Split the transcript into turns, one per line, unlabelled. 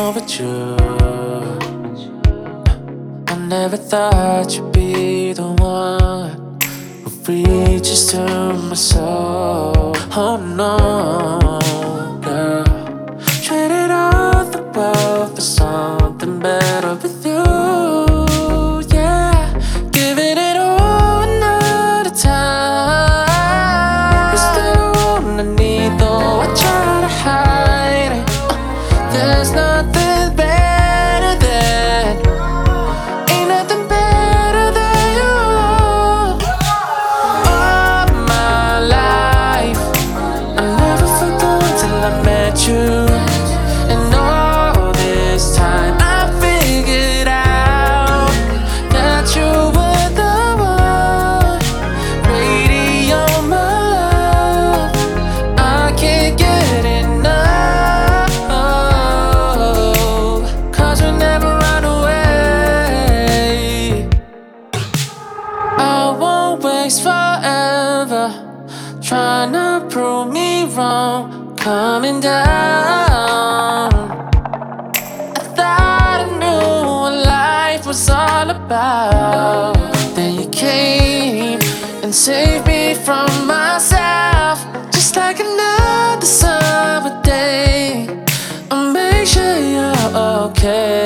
alone with you. I never thought you'd be the one who reaches to my soul. Oh no, girl, traded all the world for something better with you. Yeah, giving it all another time. It's the one I need, though I try to hide it. There's nothing better than, ain't nothing better than you. All my life, I never felt the way till I met you. And all this time I figured out that you were the one. Radio, my love, I can't get enough. 'Cause we never run away. I won't waste forever trying to prove me wrong. Coming down, I thought I knew what life was all about. Then you came and saved me from myself, just like another summer day. I'll make sure you're okay.